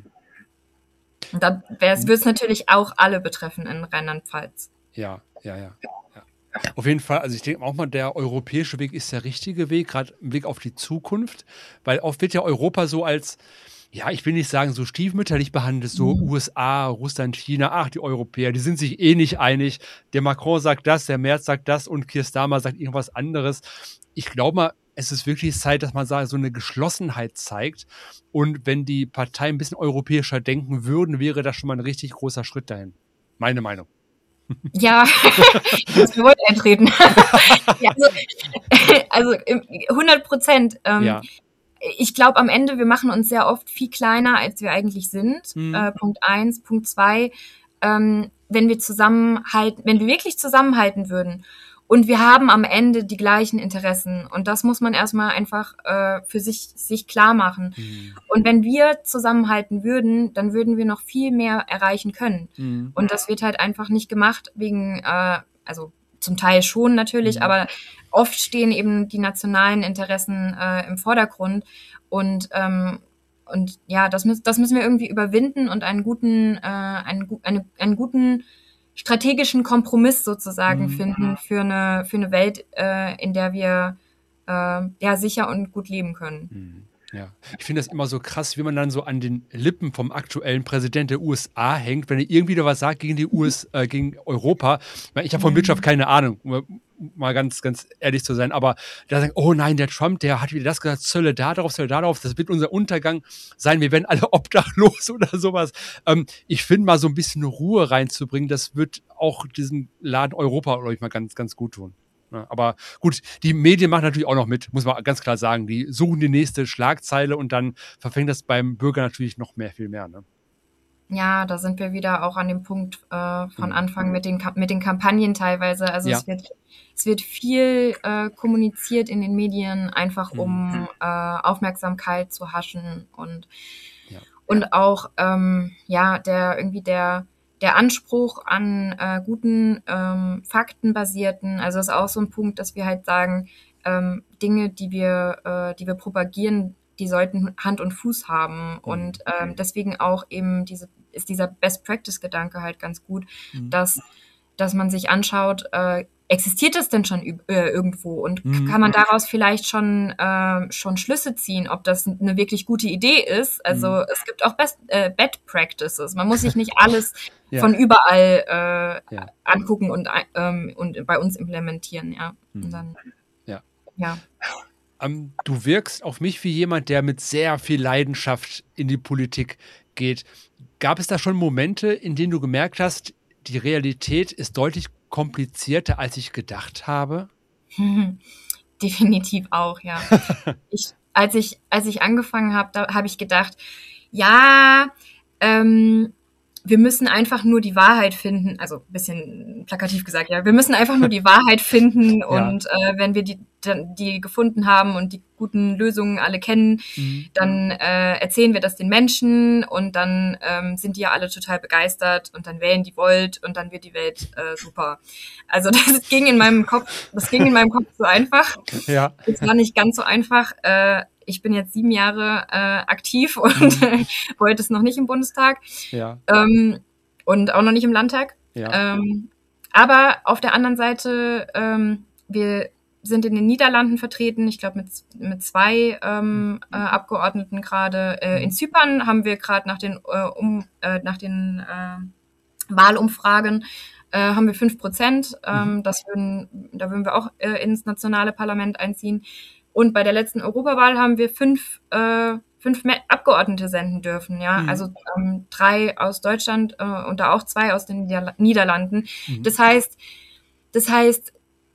Speaker 3: Und da würde es natürlich auch alle betreffen in Rheinland-Pfalz.
Speaker 2: Ja, ja, ja, ja. Auf jeden Fall, also ich denke auch mal, der europäische Weg ist der richtige Weg, gerade ein Weg auf die Zukunft, weil oft wird ja Europa so als ja, ich will nicht sagen, so stiefmütterlich behandelt, so mhm. U S A, Russland, China, ach, die Europäer, die sind sich eh nicht einig. Der Macron sagt das, der Merz sagt das und Keir Starmer sagt irgendwas anderes. Ich glaube mal, es ist wirklich Zeit, dass man so eine Geschlossenheit zeigt. Und wenn die Parteien ein bisschen europäischer denken würden, wäre das schon mal ein richtig großer Schritt dahin. Meine Meinung.
Speaker 3: Ja, ich muss mir wohl eintreten. Ja, also, also hundert Prozent. Ähm, ja. Ich glaube am Ende, wir machen uns sehr oft viel kleiner, als wir eigentlich sind. Mhm. Äh, Punkt eins. Punkt zwei, ähm, wenn wir zusammenhalten, wenn wir wirklich zusammenhalten würden und wir haben am Ende die gleichen Interessen und das muss man erstmal einfach äh, für sich, sich klar machen. Mhm. Und wenn wir zusammenhalten würden, dann würden wir noch viel mehr erreichen können. Mhm. Und das wird halt einfach nicht gemacht wegen, äh, also zum Teil schon natürlich, mhm. aber oft stehen eben die nationalen Interessen äh, im Vordergrund und ähm, und ja, das, müß, das müssen wir irgendwie überwinden und einen guten, äh, einen, eine, einen guten strategischen Kompromiss sozusagen mhm. finden für eine für eine Welt, äh, in der wir äh, ja sicher und gut leben können.
Speaker 2: Mhm. Ja, ich finde das immer so krass, wie man dann so an den Lippen vom aktuellen Präsidenten der U S A hängt, wenn er irgendwie da was sagt gegen die U S, äh, gegen Europa. Ich, mein, ich habe von Wirtschaft keine Ahnung, um mal ganz, ganz ehrlich zu sein, aber da sagen, oh nein, der Trump, der hat wieder das gesagt, Zölle da drauf, Zölle da drauf, das wird unser Untergang sein, wir werden alle obdachlos oder sowas. Ähm, ich finde mal so ein bisschen Ruhe reinzubringen, das wird auch diesem Laden Europa, glaube ich, mal ganz, ganz gut tun. Ja, aber gut, die Medien machen natürlich auch noch mit, muss man ganz klar sagen. Die suchen die nächste Schlagzeile und dann verfängt das beim Bürger natürlich noch mehr, viel mehr. Ne?
Speaker 3: Ja, da sind wir wieder auch an dem Punkt äh, von Anfang mit den, mit den Kampagnen teilweise. Also ja. es wird es wird viel äh, kommuniziert in den Medien, einfach um mhm. äh, Aufmerksamkeit zu haschen und, ja. und auch ähm, ja, der irgendwie der Der Anspruch an äh, guten, ähm, faktenbasierten, also ist auch so ein Punkt, dass wir halt sagen, ähm, Dinge, die wir, äh, die wir propagieren, die sollten Hand und Fuß haben. Mhm. Und ähm, deswegen auch eben diese, ist dieser Best-Practice-Gedanke halt ganz gut, mhm. dass, dass man sich anschaut, äh, existiert das denn schon äh, irgendwo und mhm. kann man daraus vielleicht schon äh, schon Schlüsse ziehen, ob das eine wirklich gute Idee ist. Also mhm. es gibt auch Best, äh, Bad Practices. Man muss sich nicht alles ja. von überall äh, ja. angucken und ähm, und bei uns implementieren. Ja, mhm. und dann,
Speaker 2: ja.
Speaker 3: ja.
Speaker 2: Um, du wirkst auf mich wie jemand, der mit sehr viel Leidenschaft in die Politik geht. Gab es da schon Momente, in denen du gemerkt hast, die Realität ist deutlich komplizierter, als ich gedacht habe?
Speaker 3: Definitiv auch, ja. ich, als ich, als ich angefangen habe, da habe ich gedacht, ja, ähm, wir müssen einfach nur die Wahrheit finden, also ein bisschen plakativ gesagt, ja, wir müssen einfach nur die Wahrheit finden und ja. äh, wenn wir die, die gefunden haben und die guten Lösungen alle kennen, mhm. dann äh, erzählen wir das den Menschen und dann ähm, sind die ja alle total begeistert und dann wählen die Volt und dann wird die Welt äh, super. Also das ging in meinem Kopf, das ging in meinem Kopf so einfach. Ja. Es war nicht ganz so einfach. Äh, ich bin jetzt sieben Jahre äh, aktiv und mhm. Volt ist noch nicht im Bundestag ja. ähm, und auch noch nicht im Landtag. Ja. Ähm, aber auf der anderen Seite, ähm, wir sind in den Niederlanden vertreten, ich glaube mit, mit zwei ähm, äh, Abgeordneten gerade. Äh, in Zypern haben wir gerade nach den, äh, um, äh, nach den äh, Wahlumfragen äh, haben wir fünf Prozent. Ähm, das würden, da würden wir auch äh, ins nationale Parlament einziehen. Und bei der letzten Europawahl haben wir fünf, äh, fünf Abgeordnete senden dürfen. Ja, mhm. also ähm, drei aus Deutschland äh, und da auch zwei aus den Niederla- Niederlanden. Mhm. Das heißt, das heißt,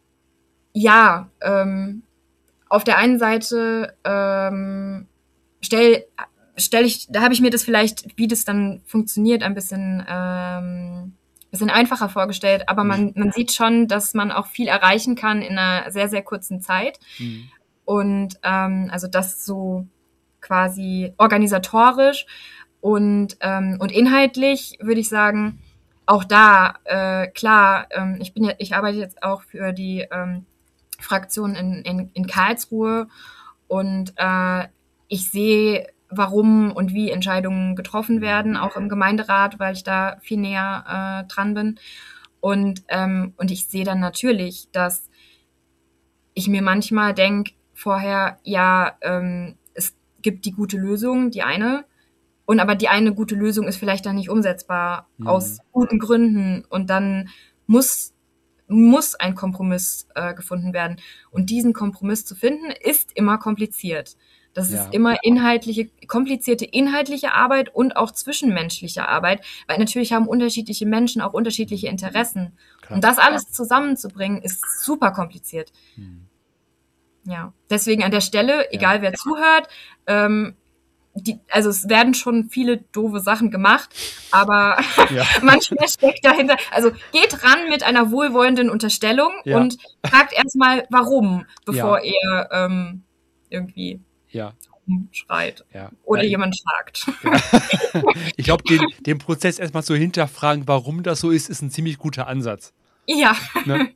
Speaker 3: ja, ähm, auf der einen Seite ähm, stell, stell ich, da habe ich mir das vielleicht, wie das dann funktioniert, ein bisschen, ähm, bisschen einfacher vorgestellt. Aber man, man sieht schon, dass man auch viel erreichen kann in einer sehr, sehr kurzen Zeit. Mhm. Und ähm, also das so quasi organisatorisch und, ähm, und inhaltlich würde ich sagen, auch da, äh, klar, ähm, ich bin ja, ich arbeite jetzt auch für die ähm, Fraktion in, in, in Karlsruhe und äh, ich sehe, warum und wie Entscheidungen getroffen werden, auch im Gemeinderat, weil ich da viel näher äh, dran bin. Und, ähm, und ich sehe dann natürlich, dass ich mir manchmal denke, vorher, ja, ähm, es gibt die gute Lösung, die eine, und aber die eine gute Lösung ist vielleicht dann nicht umsetzbar, mhm. aus guten Gründen. Und dann muss muss ein Kompromiss äh, gefunden werden. Und diesen Kompromiss zu finden, ist immer kompliziert. Das ja. ist immer inhaltliche, komplizierte inhaltliche Arbeit und auch zwischenmenschliche Arbeit, weil natürlich haben unterschiedliche Menschen auch unterschiedliche Interessen. Klar. Und das alles zusammenzubringen, ist super kompliziert. Hm. Ja, deswegen an der Stelle, egal ja. wer zuhört, ähm, die, also es werden schon viele doofe Sachen gemacht, aber ja. manchmal steckt dahinter, also geht ran mit einer wohlwollenden Unterstellung ja. und fragt erstmal, warum, bevor ja. ihr ähm, irgendwie ja. schreit ja. oder ja, jemand fragt.
Speaker 2: Ja. Ich glaube, den, den Prozess erstmal zu hinterfragen, warum das so ist, ist ein ziemlich guter Ansatz.
Speaker 3: Ja.
Speaker 2: Ne?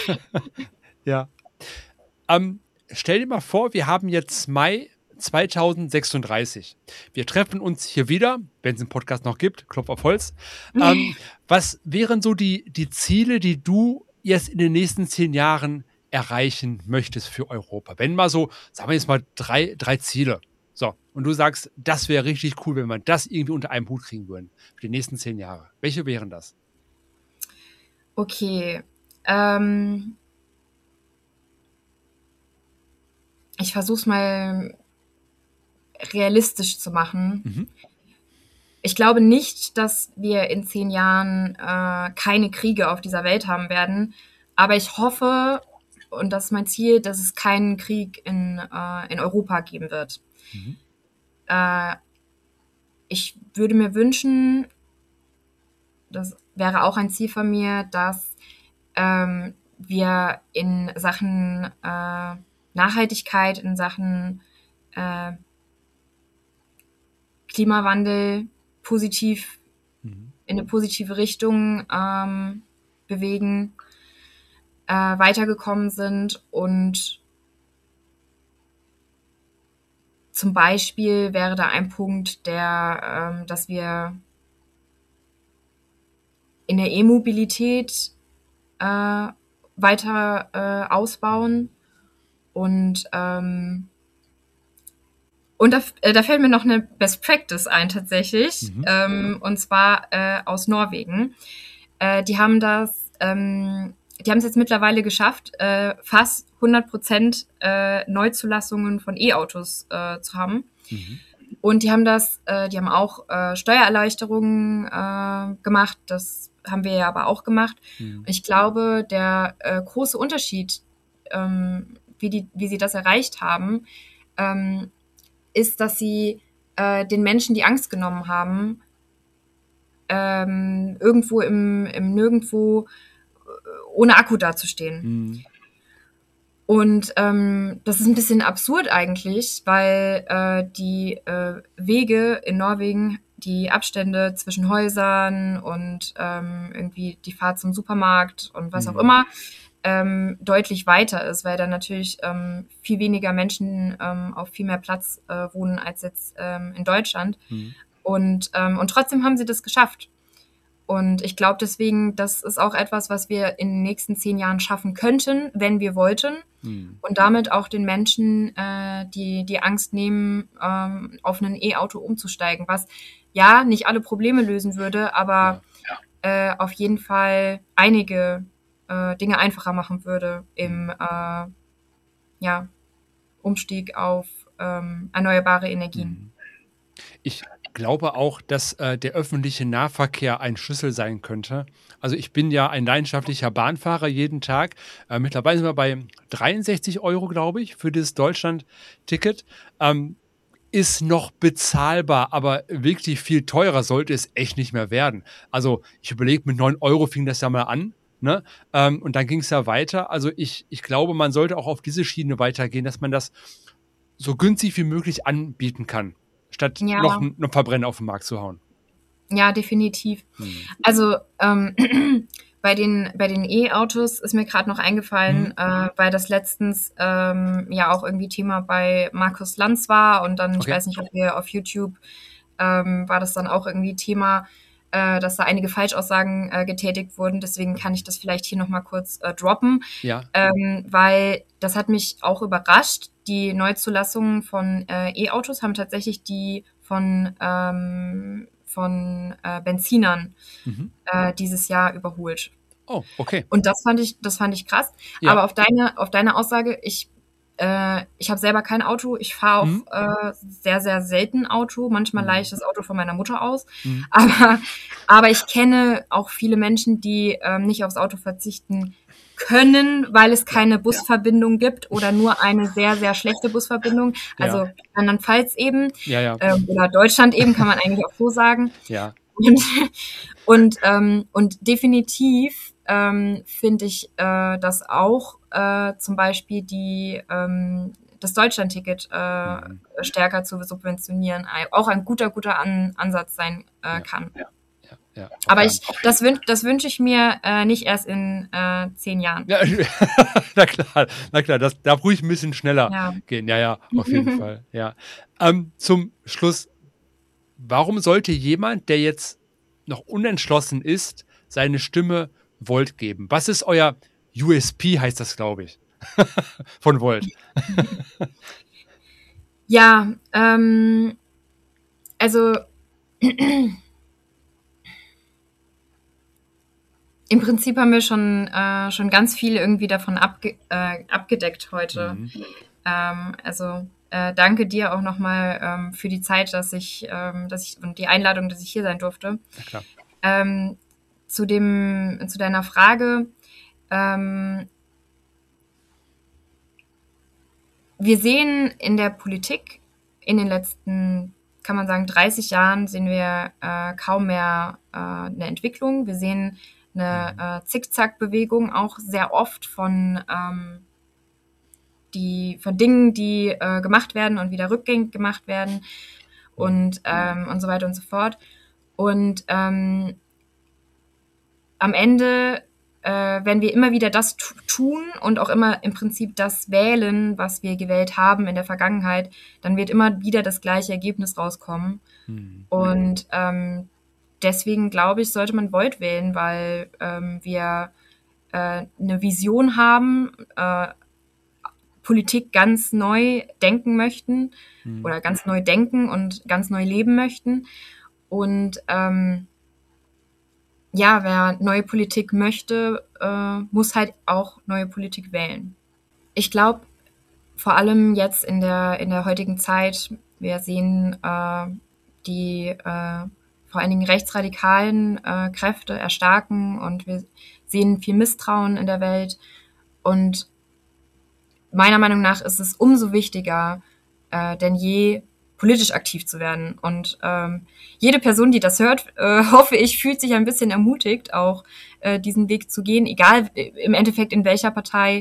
Speaker 2: ja. Ähm, stell dir mal vor, wir haben jetzt Mai zweitausendsechsunddreißig. Wir treffen uns hier wieder, wenn es einen Podcast noch gibt, Klopf auf Holz. Ähm, was wären so die, die Ziele, die du jetzt in den nächsten zehn Jahren erreichen möchtest für Europa? Wenn mal so, sagen wir jetzt mal drei, drei Ziele. So, und du sagst, das wäre richtig cool, wenn wir das irgendwie unter einem Hut kriegen würden für die nächsten zehn Jahre. Welche wären das?
Speaker 3: Okay. Ähm, ich versuche es mal realistisch zu machen. Mhm. Ich glaube nicht, dass wir in zehn Jahren äh, keine Kriege auf dieser Welt haben werden, aber ich hoffe, und das ist mein Ziel, dass es keinen Krieg in, äh, in Europa geben wird. Mhm. Äh, ich würde mir wünschen, das wäre auch ein Ziel von mir, dass ähm, wir in Sachen äh, Nachhaltigkeit, in Sachen äh, Klimawandel positiv mhm. in eine positive Richtung ähm, bewegen, äh, weitergekommen sind. Und zum Beispiel wäre da ein Punkt, der, ähm, dass wir in der E-Mobilität äh, weiter äh, ausbauen und ähm, Und da, äh, da fällt mir noch eine Best Practice ein tatsächlich, mhm. ähm, und zwar äh, aus Norwegen. Äh, die haben das, ähm, die haben es jetzt mittlerweile geschafft, äh, fast hundert Prozent äh, Neuzulassungen von E-Autos äh, zu haben. Mhm. Und die haben das, äh, die haben auch äh, Steuererleichterungen äh, gemacht. Das haben wir ja aber auch gemacht. Mhm. Ich glaube, der äh, große Unterschied, ähm, wie die, wie sie das erreicht haben, ähm, ist, dass sie äh, den Menschen die Angst genommen haben, ähm, irgendwo im, im Nirgendwo ohne Akku dazustehen. Mhm. Und ähm, das ist ein bisschen absurd eigentlich, weil äh, die äh, Wege in Norwegen, die Abstände zwischen Häusern und ähm, irgendwie die Fahrt zum Supermarkt und was
Speaker 2: Mhm.
Speaker 3: auch immer ähm, deutlich weiter ist, weil da natürlich ähm, viel weniger Menschen ähm, auf viel mehr Platz äh, wohnen als jetzt ähm, in Deutschland.
Speaker 2: Mhm.
Speaker 3: Und, ähm, und trotzdem haben sie das geschafft. Und ich glaube deswegen, das ist auch etwas, was wir in den nächsten zehn Jahren schaffen könnten, wenn wir wollten.
Speaker 2: Mhm.
Speaker 3: Und damit auch den Menschen äh, die, die Angst nehmen, ähm, auf ein E-Auto umzusteigen. Was ja nicht alle Probleme lösen würde, aber
Speaker 2: Ja.
Speaker 3: äh, auf jeden Fall einige äh, Dinge einfacher machen würde im äh, ja, Umstieg auf ähm, erneuerbare Energien.
Speaker 2: Mhm. Ich glaube auch, dass äh, der öffentliche Nahverkehr ein Schlüssel sein könnte. Also ich bin ja ein leidenschaftlicher Bahnfahrer jeden Tag. Äh, mittlerweile sind wir bei dreiundsechzig Euro, glaube ich, für dieses Deutschland-Ticket. Ähm, ist noch bezahlbar, aber wirklich viel teurer sollte es echt nicht mehr werden. Also ich überlege, mit neun Euro fing das ja mal an. Ne? Ähm, und dann ging es ja weiter. Also ich, ich glaube, man sollte auch auf diese Schiene weitergehen, dass man das so günstig wie möglich anbieten kann, statt
Speaker 3: Ja.
Speaker 2: noch einen Verbrenner auf den Markt zu hauen.
Speaker 3: Ja, definitiv.
Speaker 2: Hm.
Speaker 3: Also ähm, bei den bei den E-Autos ist mir gerade noch eingefallen,
Speaker 2: Mhm.
Speaker 3: äh, weil das letztens ähm, ja auch irgendwie Thema bei Markus Lanz war und dann, ich
Speaker 2: Okay.
Speaker 3: weiß nicht, ob wir auf YouTube ähm, war das dann auch irgendwie Thema, äh, dass da einige Falschaussagen äh, getätigt wurden. Deswegen kann ich das vielleicht hier nochmal kurz äh, droppen,
Speaker 2: Ja.
Speaker 3: ähm, weil das hat mich auch überrascht. Die Neuzulassungen von äh, E-Autos haben tatsächlich die von ähm, von äh, Benzinern
Speaker 2: Mhm.
Speaker 3: äh, dieses Jahr überholt.
Speaker 2: Oh, okay.
Speaker 3: Und das fand ich, das fand ich krass.
Speaker 2: Ja.
Speaker 3: Aber auf deine, auf deine Aussage, ich, äh, ich habe selber kein Auto. Ich fahre auch
Speaker 2: Mhm.
Speaker 3: äh, sehr, sehr selten Auto. Manchmal
Speaker 2: Mhm.
Speaker 3: leihe ich das Auto von meiner Mutter aus.
Speaker 2: Mhm.
Speaker 3: Aber, aber ich kenne auch viele Menschen, die ähm, nicht aufs Auto verzichten können, weil es keine Busverbindung gibt oder nur eine sehr, sehr schlechte Busverbindung. Also
Speaker 2: Ja.
Speaker 3: Rheinland-Pfalz eben
Speaker 2: Ja, ja.
Speaker 3: ähm, oder Deutschland eben, kann man eigentlich auch so sagen.
Speaker 2: Ja.
Speaker 3: Und, und, ähm, und definitiv ähm, finde ich äh, das auch äh, zum Beispiel die ähm, das Deutschland-Ticket äh,
Speaker 2: Mhm.
Speaker 3: stärker zu subventionieren, auch ein guter, guter An Ansatz sein äh,
Speaker 2: Ja.
Speaker 3: kann.
Speaker 2: Ja. Ja.
Speaker 3: Aber ich, das, wün das wünsche ich mir äh, nicht erst in äh, zehn Jahren.
Speaker 2: Ja, na klar, na klar, das darf ruhig ein bisschen schneller
Speaker 3: Ja.
Speaker 2: gehen. Ja, ja, auf jeden Fall. Ja. Ähm, zum Schluss, warum sollte jemand, der jetzt noch unentschlossen ist, seine Stimme Volt geben? Was ist euer U S P, heißt das, glaube ich, von Volt?
Speaker 3: Ja, ähm, also im Prinzip haben wir schon, äh, schon ganz viel irgendwie davon abge äh, abgedeckt heute.
Speaker 2: Mhm.
Speaker 3: Ähm, also äh, danke dir auch nochmal ähm, für die Zeit, dass ich, ähm, dass ich und die Einladung, dass ich hier sein durfte.
Speaker 2: Ja, klar.
Speaker 3: Ähm, zu dem, zu deiner Frage. Ähm, wir sehen in der Politik in den letzten, kann man sagen, dreißig Jahren sehen wir äh, kaum mehr äh, eine Entwicklung. Wir sehen eine äh, Zickzack-Bewegung auch sehr oft von, ähm, die, von Dingen, die äh, gemacht werden und wieder rückgängig gemacht werden und, ähm, und so weiter und so fort. Und ähm, am Ende, äh, wenn wir immer wieder das tun und auch immer im Prinzip das wählen, was wir gewählt haben in der Vergangenheit, dann wird immer wieder das gleiche Ergebnis rauskommen.
Speaker 2: Mhm.
Speaker 3: Und ähm, deswegen glaube ich, sollte man Volt wählen, weil ähm, wir äh, eine Vision haben, äh, Politik ganz neu denken möchten
Speaker 2: Mhm.
Speaker 3: oder ganz neu denken und ganz neu leben möchten. Und ähm, ja, wer neue Politik möchte, äh, muss halt auch neue Politik wählen. Ich glaube, vor allem jetzt in der, in der heutigen Zeit, wir sehen äh, die äh, vor allen Dingen rechtsradikalen äh, Kräfte erstarken und wir sehen viel Misstrauen in der Welt. Und meiner Meinung nach ist es umso wichtiger äh, denn je, politisch aktiv zu werden. Und ähm, jede Person, die das hört, äh, hoffe ich, fühlt sich ein bisschen ermutigt, auch äh, diesen Weg zu gehen, egal im Endeffekt in welcher Partei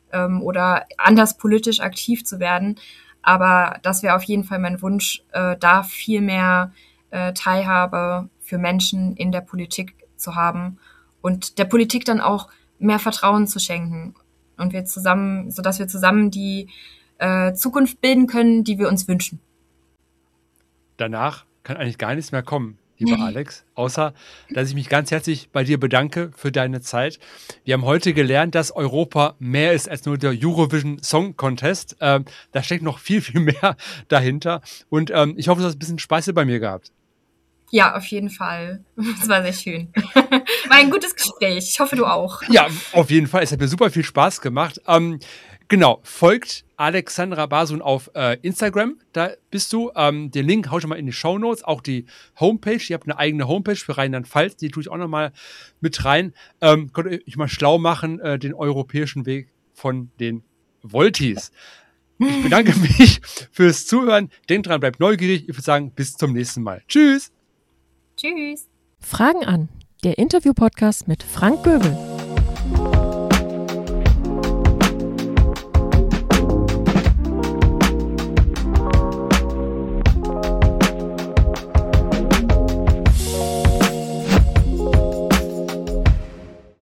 Speaker 3: ähm, oder anders politisch aktiv zu werden. Aber das wäre auf jeden Fall mein Wunsch, äh, da viel mehr äh, Teilhabe für Menschen in der Politik zu haben und der Politik dann auch mehr Vertrauen zu schenken und wir zusammen, sodass wir zusammen die äh, Zukunft bilden können, die wir uns wünschen.
Speaker 2: Danach kann eigentlich gar nichts mehr kommen, lieber Alex, außer, dass ich mich ganz herzlich bei dir bedanke für deine Zeit. Wir haben heute gelernt, dass Europa mehr ist als nur der Eurovision Song Contest. Ähm, da steckt noch viel, viel mehr dahinter. Und ähm, ich hoffe, du hast ein bisschen Spaß bei mir gehabt.
Speaker 3: Ja, auf jeden Fall. Das war sehr schön. War ein gutes Gespräch. Ich hoffe, du auch.
Speaker 2: Ja, auf jeden Fall. Es hat mir super viel Spaß gemacht. Ähm, genau, folgt Alexandra Barsun auf äh, Instagram. Da bist du. Ähm, den Link hau ich mal in die Shownotes. Auch die Homepage. Ihr habt eine eigene Homepage für Rheinland-Pfalz. Die tue ich auch noch mal mit rein. Ähm, könnt ihr euch mal schlau machen, äh, den europäischen Weg von den Voltis. Ich bedanke mich fürs Zuhören. Denkt dran, bleibt neugierig. Ich würde sagen, bis zum nächsten Mal. Tschüss.
Speaker 3: Tschüss.
Speaker 1: Fragen an. Der Interview-Podcast mit Frank Böbel.